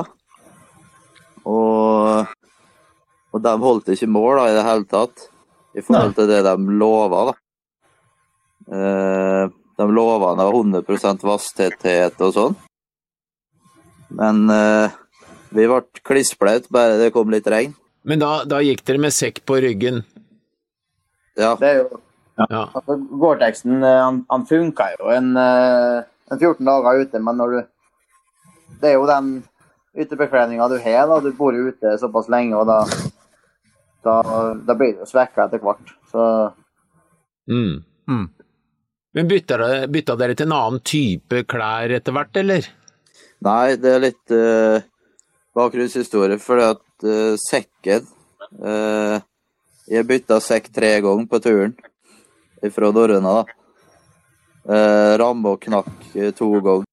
S6: og Og de holdt ikke mål da, i det hele tatt, i forhold til det de lovet. Da. Eh, de lovet av hundre prosent vasstetthet og sånn. Men eh, vi ble klissbløt, bare det kom litt regn.
S4: Men da, da gikk dere med sekk på ryggen?
S6: Ja.
S5: Det er jo,
S4: ja.
S5: Altså, Gore-Texen, han, han funket jo en, en fjorten dager ute, men når du, det er jo den ytterbekledningen du har, da, du bor ute såpass lenge, og da... Da, da blir det jo svekket etter hvert. Så...
S4: Mm. Mm. Men bytta dere, bytta dere til en annen type klær etter hvert, eller?
S6: Nei, det er litt uh, bakgrunnshistorie, fordi at uh, sekken, uh, jeg bytta sekk tre ganger på turen, fra Norrøna da. Uh, ramme og knakk uh, to ganger.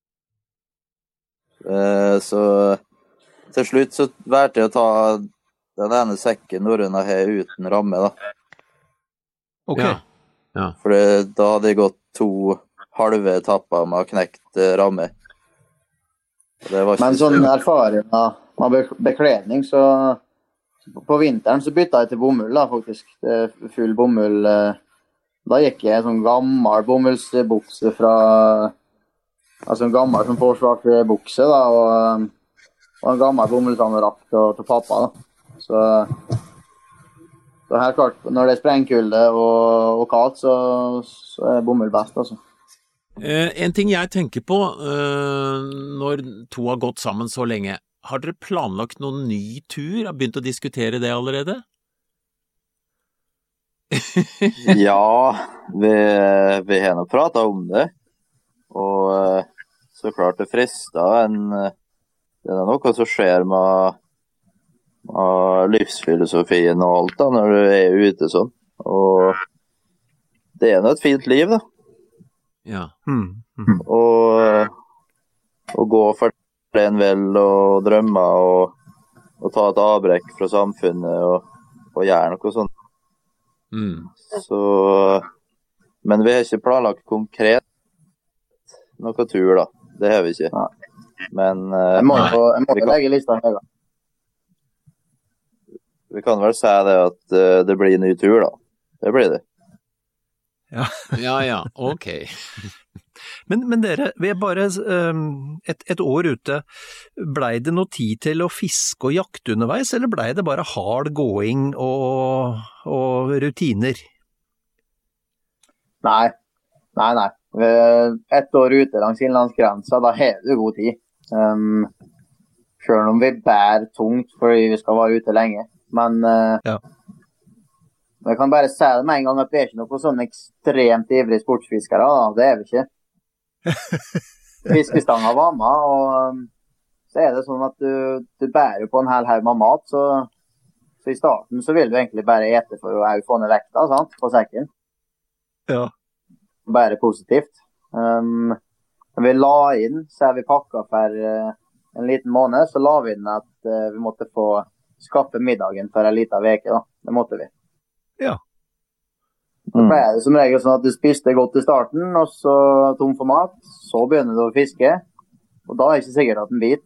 S6: Uh, så til slutt så valgte jeg å ta den ene sekken Norrøna har uten ramme da.
S1: Ok.
S4: Ja. Ja.
S6: For det, da hadde jeg gått to halve etapper med å knekt uh, ramme. Det var ikke
S5: Men sånn erfaring med bekledning, så på vinteren så bytta jeg til bomull da, faktisk. Det er full bomull. Da gikk jeg en sånn gammel bomullsbukse fra, altså en gammel som forsvart bukse da, og, og en gammel bomullsanorakk til, til pappa da. Så, så helt klart, når det er sprengkulde og, og kaldt, så, så er bomull best, altså.
S4: Eh, en ting jeg tenker på, eh, når to har gått sammen så lenge, har dere planlagt noen ny tur? Har begynt å diskutere det allerede?
S6: Ja, vi, vi har nå pratet om det, og så klart det frister en, det er noe som skjer med av livsfilosofien og alt da, når du er ute sånn. Og det er noe et fint liv da.
S4: Ja. Mm.
S6: Mm. Og, og gå for det en vel og drømme og, og ta et avbrekk fra samfunnet og, og gjøre noe sånt.
S4: Mm.
S6: Så, men vi har ikke planlagt konkret noe tur da. Det har vi ikke.
S5: Ja.
S6: Men uh,
S5: jeg må jo legge lista her da.
S6: Vi kan vel si det at uh, det blir en ny tur da. Det blir det.
S1: Ja,
S4: ja, ja. Ok.
S1: men, men dere, vi er bare um, et, et år ute. Blei det noe tid til å fiske og jakte underveis, eller blei det bare hard gåing og, og rutiner?
S5: Nei, nei, nei. Et år ute langs innlandsgrensa, da har du god tid. Um, selv om vi bærer tungt fordi vi skal være ute lenge. Men uh,
S1: ja.
S5: jeg kan bare si det med en gang at vi er ikke noe sånn ekstremt ivrig sportsfiskere, da. Det er vi ikke. Fiskestanga var med, og um, så er det sånn at du, du bærer på en hel haug med mat, så, så i starten så vil du egentlig bare ete for å få ned vekta, sant, på sekken.
S1: Ja.
S5: Bare positivt. Um, når vi la inn, så er vi pakket for uh, en liten måned, så la vi inn at uh, vi måtte få skaffe middagen for en liten veke da. Det måtte vi.
S1: Ja.
S5: Så ble det som regel sånn at du spiste godt i starten, og så tom for mat, så begynner du å fiske, og da er det ikke sikkert at den bit.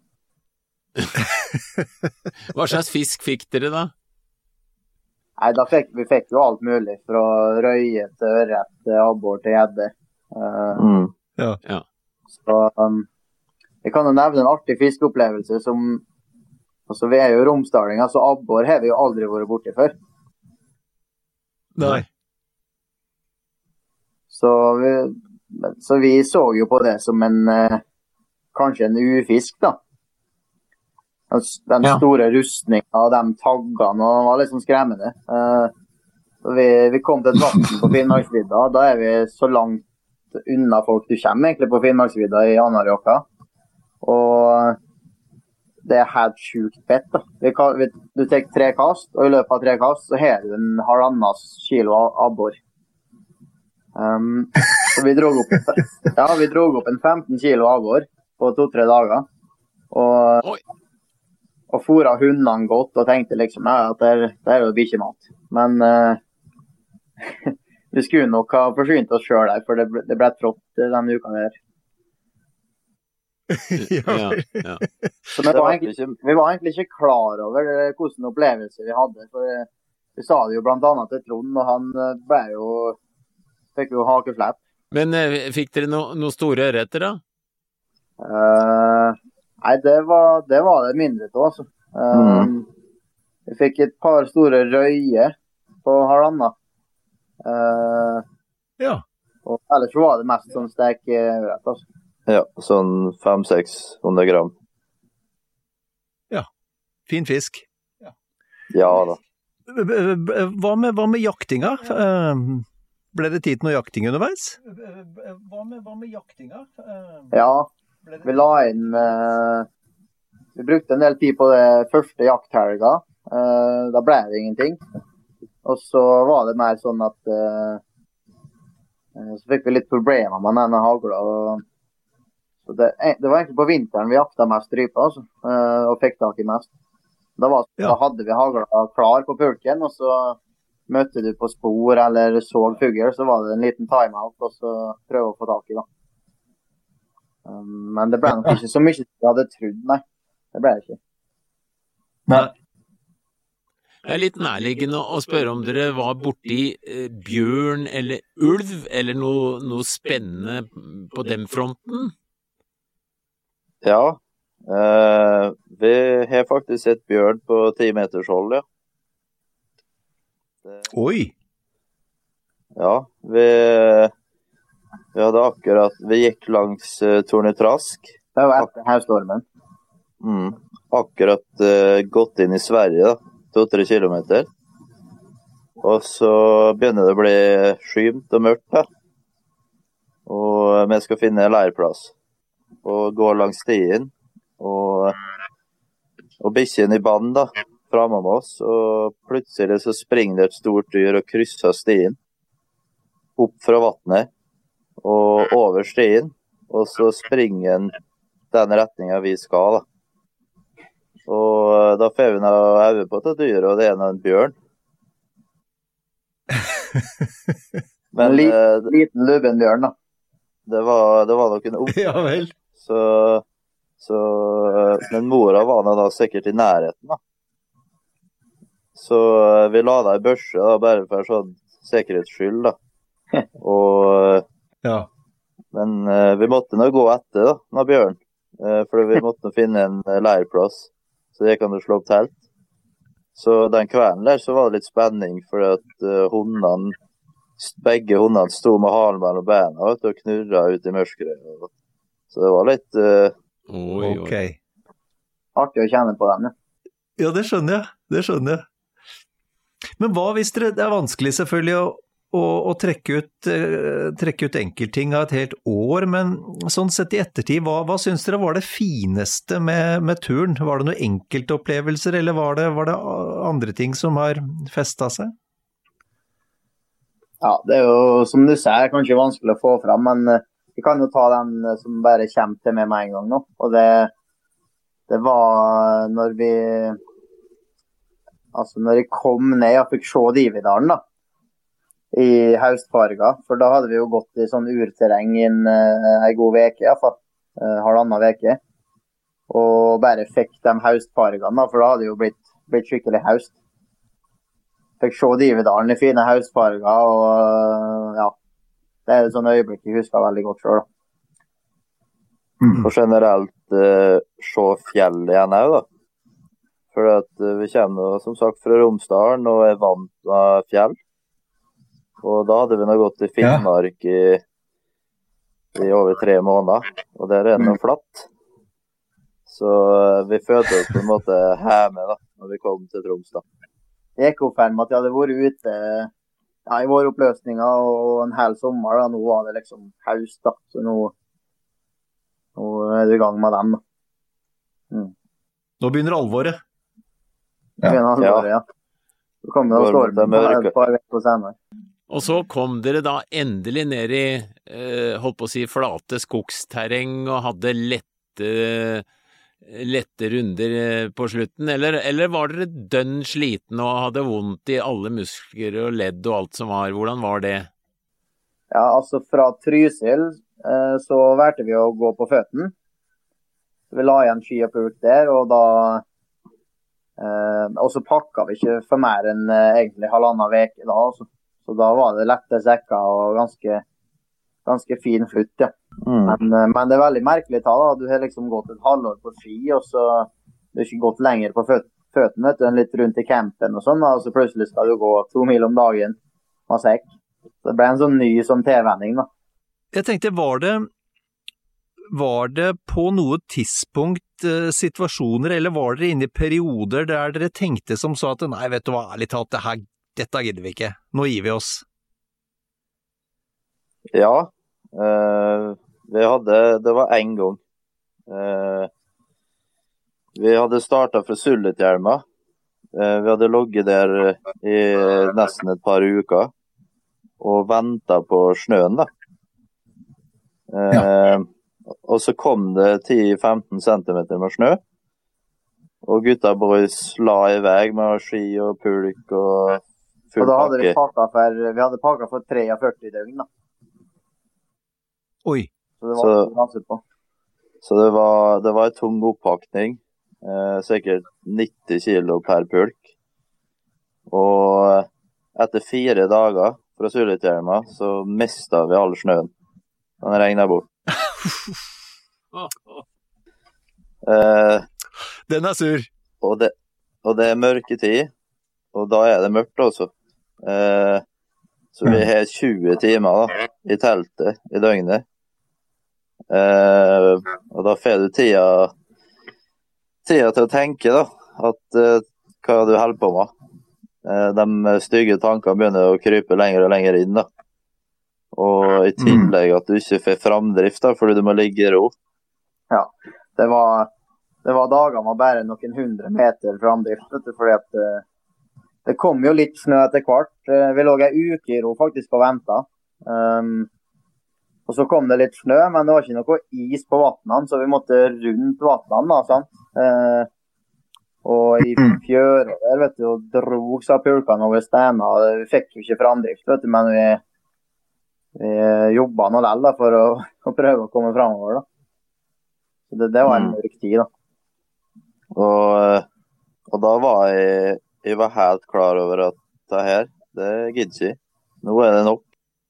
S4: Hva slags fisk fikk dere da?
S5: Nei, da fikk vi fikk jo alt mulig, fra røye til ørret, til abbor til gjedde. Uh,
S6: Mm.
S1: Ja.
S4: Ja.
S5: så um, jeg kan jo nevne en artig fiskeopplevelse som, altså vi er jo romsdalinger, så abbor har vi jo aldri vært borte før.
S1: Nei.
S5: Så vi, så vi så jo på det som en, eh, kanskje en ufisk da. Den, den
S6: Ja.
S5: store rustningen og de taggene, og det var liksom skremmende. Eh, så vi, vi kom til et vatten på Finnmarksvidda, da er vi så langt unna folk du kommer egentlig på Finnmarksvidda i Anarjokka. Og det er helt sjukt fett da. Vi, kan- vi, du tar tre kast, og i løpet av tre kast så har du en halvannet kilo av abbor. Um, så vi drog opp, ja, vi drog opp en femten kilo abbor på to-tre dager. Og,
S4: Oi.
S5: og fôret hundene godt og tenkte liksom, ja, at det er, det er jo bikkjemat. Men uh, vi skulle nok ha forsynt oss selv der, for det ble, det ble trått denne uka her.
S4: Ja, ja.
S5: Så vi var, egentlig, vi var egentlig ikke klar over eh, hvordan opplevelse vi hadde, for eh, vi sa det jo blant annet til Trond, og han eh, ble jo, fikk jo hakeflepp.
S4: Men eh, fikk dere no, noen store ørreter da?
S5: Eh, nei, det var, det var det mindre til, altså. Eh, Vi fikk et par store røye på halvannet. Eh,
S1: Ja.
S5: og ellers så var det mest sånn stek eh, rett, altså.
S6: Ja, sånn fem-seks hundre gram.
S1: Fin fisk.
S6: Ja da.
S1: Hva med, hva med jaktinga? Eh, Ble det tid til noe jakting underveis? Hva med, hva med jaktinga?
S5: Ja, vi la inn eh, vi brukte en del tid på det første jakthelga. Eh, da ble det ingenting. Og så var det mer sånn at eh, eh, så fikk vi litt problemer med denne hagla. Og, så det, det var egentlig på vinteren vi jakta mest rype, altså, eh, og fikk tak i mest. Da, var,
S1: Ja.
S5: da hadde vi hagla klar på pulken, og så møtte du på spor eller så fugl, så var det en liten timeout, og så prøve å få tak i da. Um, men det ble nok ikke så mye som jeg hadde trodd, nei. Det ble det ikke.
S1: Nei.
S4: Det er litt nærliggende å spørre om dere var borti eh, bjørn eller ulv, eller noe, noe spennende på den fronten?
S6: Ja, eh, vi har faktisk sett bjørn på ti meters hold, ja.
S1: Oi!
S6: Ja, vi, vi hadde akkurat, vi gikk langs uh, Tornetrask.
S5: Det var etter haustormen.
S6: Mm. Akkurat uh, gått inn i Sverige, da, to-tre kilometer. Og så begynner det å bli skymt og mørkt, da. Og vi skal finne en leirplass. Og gå langs stien. Og, og bikkjen i band, da, fremme med oss. Og plutselig så springer det et stort dyr og krysser stien. Opp fra vattnet. Og over stien. Og så springer den den retningen vi skal, da. Og da får vi noe øye på til dyr, og det er en bjørn. Men
S5: En li,
S6: eh,
S5: liten lubbenbjørn, da.
S6: det var, det var nok en ung.
S1: Ja vel.
S6: Så, så, men mora var nå da sikkert i nærheten, da. Så eh, vi la det i børse, da, bare for sånn sikkerhets skyld, da. Og,
S1: Ja.
S6: men eh, vi måtte nå gå etter, da, nå bjørn. Eh, for vi måtte nå finne en eh, leirplass, så det kan du slå opp telt. Så den kvelden der så var det litt spenning, for at uh, hundene, begge hundene sto med halen mellom beina, vet du, og knurra ut i mørket. Så det var litt... Uh,
S4: Oi, oi.
S1: Ok.
S5: Artig å kjenne på den, ja.
S1: Ja, det skjønner jeg. Det skjønner jeg. Men hva hvis dere, det er vanskelig selvfølgelig å, å, å trekke, ut, eh, trekke ut enkeltting av et helt år, men sånn sett i ettertid, hva, hva synes dere var det fineste med, med turen? Var det noen enkeltopplevelser, eller var det, var det andre ting som har festet seg?
S5: Ja, det er jo, som du ser, kanskje vanskelig å få fram, men eh, vi kan jo ta den eh, som bare kommer til med meg en gang nå. Og det, det var når vi altså når jeg kom ned og fikk se Dividalen da, i høstfarga, for da hadde vi jo gått i sånn urterreng i en, en god veke, i hvert fall, halvandet veke, og bare fikk de høstfargene da, for da hadde det jo blitt, blitt skikkelig høst. Fikk se Dividalen i fine høstfarger, og ja, det er et sånn øyeblikk jeg husker veldig godt selv da.
S6: Mm. Og generelt uh, se fjell igjen også da. For at uh, vi kommer som sagt fra Romsdalen og er vant med fjell. Og da hadde vi nå gått i Finnmark i, i over tre måneder, og der er det noe flatt. Så uh, vi følte oss på en måte hjemme da, når vi kom til Troms da.
S5: Det gikk opp her med at jeg hadde vært ute ja, i våre oppløsninger og en hel sommer da. Nå var det liksom høst da, så nå Nå er du i gang med dem. Mm.
S1: Nå begynner alvoret.
S5: Ja. Begynner alvoret, ja. Så kommer det å stå et par vekker senere.
S4: Og så kom dere da endelig ned i, eh, holdt på å si, flate skogsterreng og hadde lette, lette runder på slutten, eller, eller var dere dønn sliten og hadde vondt i alle muskler og ledd og alt som var? Hvordan var det?
S5: Ja, altså fra Trysil så vært vi å gå på føtten. Så vi la igjen ski og pult der, og da eh, og så pakket vi ikke for mer enn eh, egentlig halvandet veke da, så, så da var det lette sekker og ganske, ganske fin flutt, ja. Mm. Men, eh, men det er veldig merkelig da, da, du har liksom gått et halvår på ski, og så du har ikke gått lenger på føt føtten, vet du, litt rundt i campen og sånn, da, og så plutselig skal du gå to mil om dagen med sekk. Så det ble en sånn ny som tilvenning da.
S1: Jeg tenkte, var det, var det på noe tidspunkt eh, situasjoner, eller var dere inne i perioder der dere tenkte som så at, nei, vet du hva, ærlig talt, det her, dette gidder vi ikke, nå gir vi oss?
S6: Ja, eh, vi hadde, det var en gang. Eh, vi hadde startet fra Sulletjelma. Eh, vi hadde logget der i nesten et par uker, og ventet på snøen da. Ja. Eh, og så kom det ti til femten centimeter med snø, og gutta boys la i vei med ski og pulk og full pakke.
S5: Og da hadde vi pakket for, vi hadde pakket for førti-tre døgn da.
S1: Oi.
S5: Så det var så, ganske på.
S6: Så det var, det var en tung oppakning, eh, sikkert nitti kilo per pulk. Og etter fire dager fra Sulletjelma så mistet vi all snøen. Den regnet bort. eh,
S1: Den er sur.
S6: Og det, og det er mørketid, og da er det mørkt også. Eh, så vi har tjue timer da, i teltet i døgnet. Eh, og da får du tida, tida til å tenke da, at eh, hva du holder på med. Eh, de stygge tankene begynner å krype lenger og lenger inn da. Og i tillegg at du ikke får framdrift da, fordi du må ligge i ro.
S5: Ja, det var, det var dager med bare noen hundre meter framdrift, vet du, fordi at uh, det kom jo litt snø etter hvert. Uh, vi lå en uke i ro faktisk og ventet. Um, og så kom det litt snø, men det var ikke noe is på vattnene, så vi måtte rundt vattnene da, sant? Uh, og i fjøret der, vet du, og drog seg pulkene over stena, vi fikk jo ikke framdrift, vet du, men vi Vi jobbet nå lell da, for å, å prøve å komme fremover da. Så det, det var en mørk tid da.
S6: Og, og da var jeg, jeg var helt klar over at det her, det gidder ikke. Nå er det nok.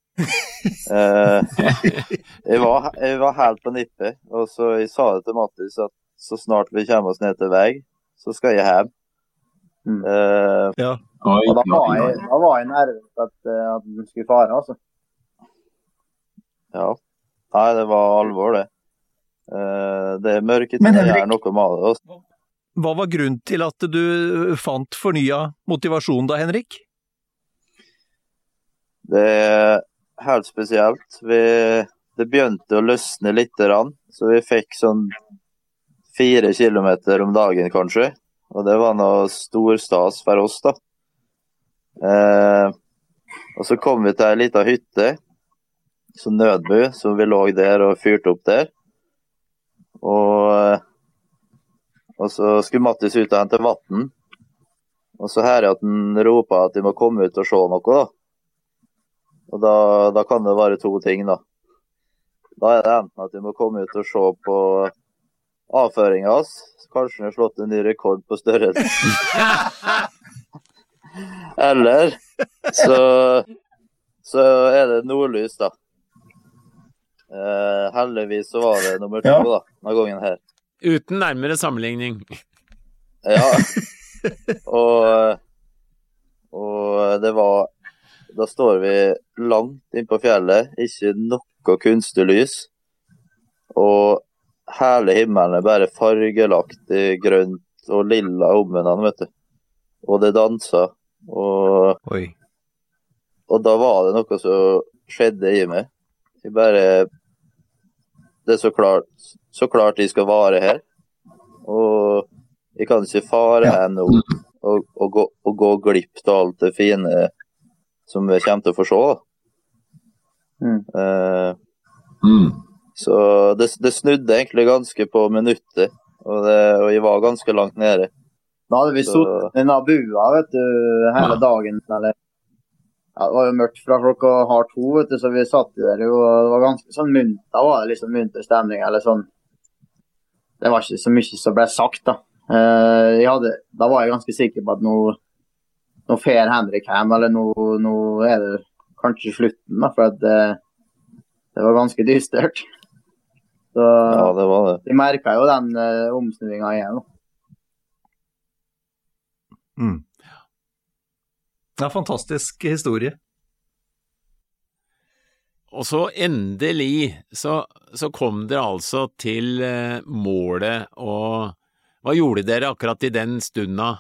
S6: eh, jeg, var, jeg var helt på nippet, og så jeg sa det til Mattis at så snart vi kommer oss ned til vei, så skal jeg hjem. Mm. Eh,
S1: ja.
S5: Og da var jeg, da var jeg nervøs at, at den skulle fare, altså.
S6: Ja, nei, det var alvor det. Uh, det er mørketid, det er noe med det også.
S1: Hva var grunnen til at du fant fornya motivasjon da, Henrik?
S6: Det er helt spesielt. Vi, det begynte å løsne litt, så vi fikk sånn fire kilometer om dagen kanskje. Og det var noe stor stas for oss da. Uh, og så kom vi til en liten hytte, så nødbu, så vi lå der og fyrte opp der. Og, Og så skulle Mattis ut og hente vatten. Og så hører jeg at han roper at de må komme ut og se noe da. Og da, da kan det være to ting da. Da er det enten at de må komme ut og se på avføringen hans. Kanskje han har slått en ny rekord på størrelse. Eller så, så er det nordlys da. Eh, heldigvis så var det nummer to ja. Da, denne gangen her.
S4: Uten nærmere sammenligning.
S6: Ja. Og, og det var, da står vi langt inn på fjellet, ikke noe kunstig lys. Og hele himmelen er bare fargelagt i grønt og lilla om hverandre, vet du. Og det dansa. Og,
S1: Oi.
S6: Og da var det noe som skjedde i meg. Jeg bare, det er så klart, så klart de skal vare her. Og jeg kan ikke fare her nå og, og, gå, og gå glipp til alt det fine som vi kommer til å få se. Mm. Uh, mm. Så det, det snudde egentlig ganske på minuttet, og, det, og jeg var ganske langt nede.
S5: Da hadde vi suttet i denne bua, vet du, hele dagen, eller ja, det var jo mørkt fra klokka halv to, vet du, så vi satt der, og det var ganske sånn mynt, da var det liksom munter stemning, eller sånn. Det var ikke så mye som ble sagt, da. Uh, jeg hadde, da var jeg ganske sikker på at nå, nå fer Henrik hjem, eller nå, nå er det kanskje slutten, da, for at det, det var ganske dystert. Så
S6: ja, det var det.
S5: Vi merket jo den uh, omsnuvingen igjen, da.
S1: Mm. Det er en fantastisk historie.
S4: Og så endelig så, så kom dere altså til eh, målet, og hva gjorde dere akkurat i den stunden?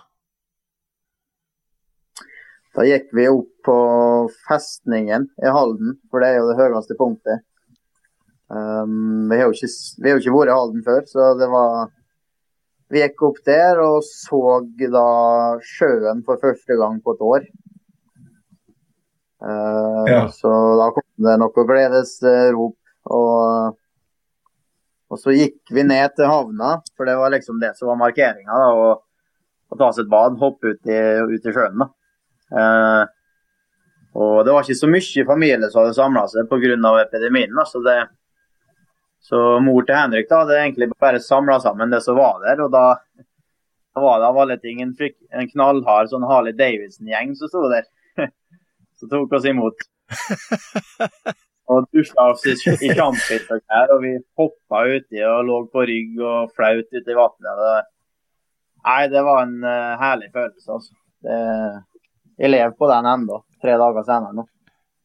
S5: Da gikk vi opp på festningen i Halden, for det er jo det høyeste punktet. Um, vi har jo ikke, vi har jo ikke vært i Halden før, så det var... Vi gikk opp der og så da sjøen for første gang på et år. Uh, ja. Så da kom det noe gledesrop, og, og så gikk vi ned til havna, for det var liksom det som var markeringen, da, og, og ta seg et bad, hoppe ut i, ut i sjøen. Da. Uh, og det var ikke så mye familie som hadde samlet seg på grunn av epidemien, da, så det... Så mor til Henrik da, hadde egentlig bare samlet sammen det som var der, og da, da var det av alle ting en, fryk, en knallhard sånn Harley Davidson-gjeng som stod der. Så tok oss imot. Og duslet oss i, i kjampfisk her, og vi hoppet uti og lå på rygg og flaut ute i vattnet. Det, nei, det var en uh, herlig følelse, altså. Det, jeg lever på den enda, tre dager senere nå.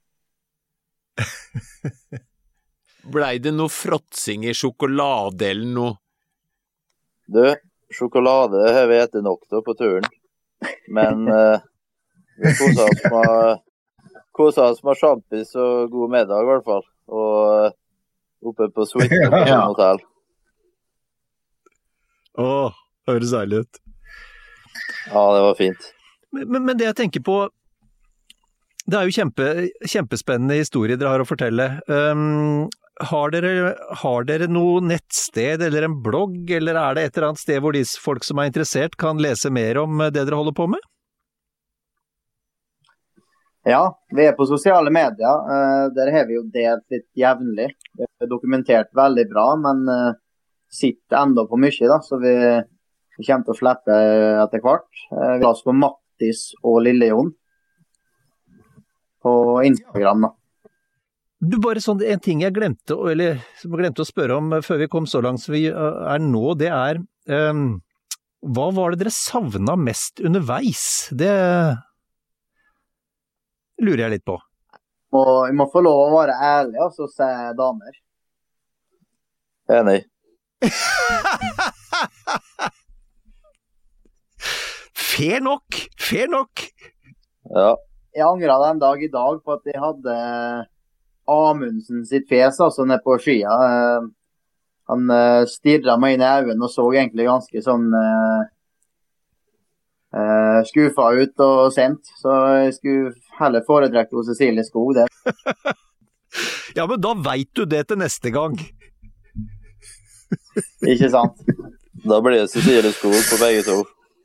S4: Blei det noe fråtsing i sjokolade eller noe?
S6: Du, sjokolade har vi etter nok da på turen. Men uh, vi koset oss med, koset oss med champis og god middag i hvert fall. Og uh, oppe på Suite oppe på hotell.
S1: Åh, høres deilig ut.
S6: Ja, det var fint.
S1: Men, men, men det jeg tenker på, det er jo kjempe, kjempespennende historier dere har å fortelle. Um, Har dere, har dere noe nettsted eller en blogg, eller er det et eller annet sted hvor de folk som er interessert kan lese mer om det dere holder på med?
S5: Ja, vi er på sosiale medier. Uh, der har vi jo delt litt jevnlig. Vi har dokumentert veldig bra, men uh, sitter enda på mye, da, så vi, vi kommer til å slippe etter hvert. Uh, vi har oss på Mattis og Lille Jon på Instagram, da.
S1: Du, bare sånn, en ting jeg glemte, eller som jeg glemte å spørre om før vi kom så langt som vi er nå, det er, um, hva var det dere savnet mest underveis? Det lurer jeg litt på.
S5: Og jeg må få lov å være ærlig, og så se damer.
S6: Enig.
S1: Fair nok, fair nok.
S6: Ja.
S5: Jeg angret den dag i dag på at jeg hadde Amundsen sitt fjes, altså nede på skia. Uh, han uh, stirret meg inn i øynene og så egentlig ganske sånn uh, uh, skuffa ut og sent. Så jeg skulle heller foretrekke hos Cecilie Skog det.
S1: Ja, men da vet du det til neste gang.
S5: Ikke sant?
S6: Da blir det Cecilie Skog på begge to.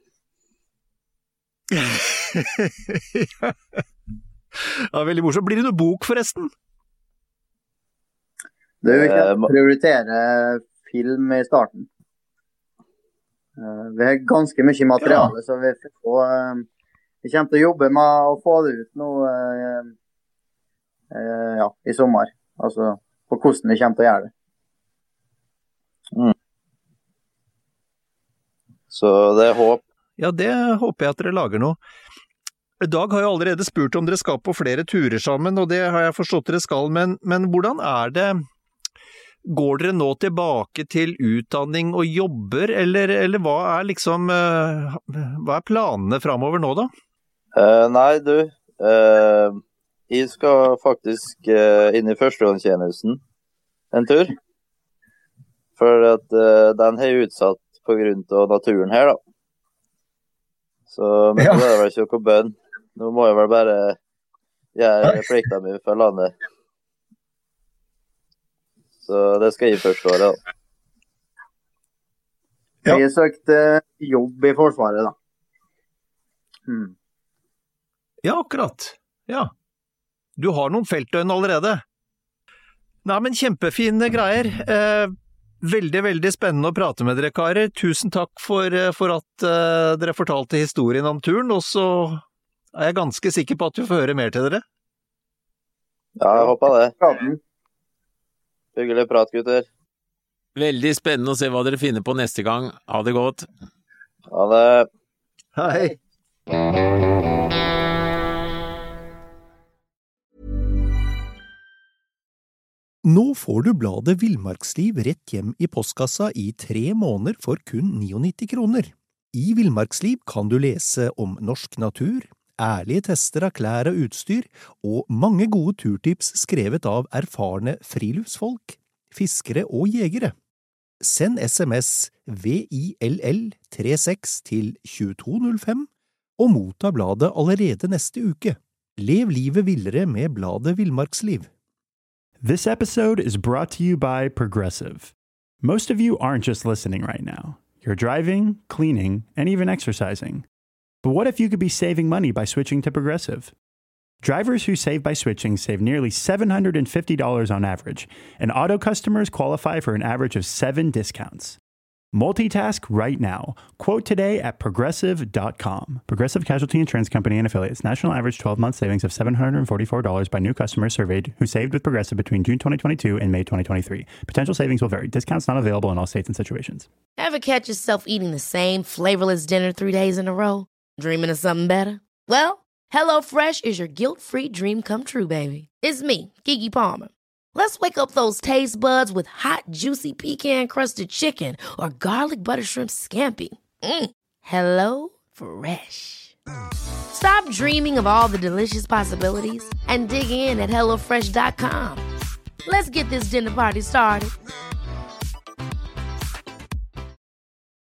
S1: ja. ja, veldig morsomt. Blir det noe bok forresten?
S5: Du, vi kan prioritere film i starten. Vi har ganske mye materiale, ja. Så vi, får, vi kommer til å jobbe med å få det ut nå ja, i sommer. Altså på hvordan vi kommer til å gjøre det.
S6: Mm. Så det er håp.
S1: Ja, det håper jeg at dere lager noe. Dag har jo allerede spurt om dere skal på flere turer sammen, og det har jeg forstått dere skal, men, men hvordan er det? Går dere nå tilbake til utdanning og jobber, eller, eller hva er liksom, uh, hva er planene fremover nå da?
S6: Uh, nei, du, uh, jeg skal faktisk uh, inn i førstegangstjenesten en tur, for at uh, den har jeg utsatt på grunn av naturen her da. Så men ja. Det er vel ikke noe bønn. Nå må jeg vel bare gjøre plikta mi for landet. Så det skal jeg først året da.
S5: Ja. Jeg har søkt uh, jobb i Forsvaret da. Hmm.
S1: Ja, akkurat. Ja. Du har noen feltdøgn allerede. Nei, men kjempefine greier. Eh, veldig, veldig spennende å prate med dere, karer. Tusen takk for, for at uh, dere fortalte historien om turen, og så er jeg ganske sikker på at vi får høre mer til dere.
S6: Ja, jeg håper det. Hyggelig prat, gutter.
S4: Veldig spennende å se hva dere finner på neste gang. Ha det godt.
S6: Ha det.
S1: Hei.
S7: Nå får du bladet Villmarksliv rett hjem i postkassa i tre måneder for kun nittini kroner. I Villmarksliv kan du lese om norsk natur, ærlige tester av klær og utstyr, og mange gode turtips skrevet av erfarne friluftsfolk, fiskere og jegere. Send sms V I L L trettiseks til tjueto null fem og motta bladet allerede neste uke. Lev livet villere med bladet Villmarksliv.
S9: This episode is brought to you by Progressive. Most of you aren't just listening right now. You're driving, cleaning, and even exercising. But what if you could be saving money by switching to Progressive? Drivers who save by switching save nearly seven hundred fifty dollars on average, and auto customers qualify for an average of seven discounts. Multitask right now. Quote today at progressive dot com. Progressive Casualty Insurance Company and Affiliates. National average twelve-month savings of seven hundred forty-four dollars by new customers surveyed who saved with Progressive between June twenty twenty-two and May twenty twenty-three. Potential savings will vary. Discounts not available in all states and situations.
S10: Ever catch yourself eating the same flavorless dinner three days in a row? Dreaming of something better? Well, HelloFresh is your guilt-free dream come true, baby. It's me, Keke Palmer. Let's wake up those taste buds with hot, juicy pecan-crusted chicken or garlic butter shrimp scampi. Mm. Hello Fresh. Stop dreaming of all the delicious possibilities and dig in at hello fresh dot com. Let's get this dinner party started.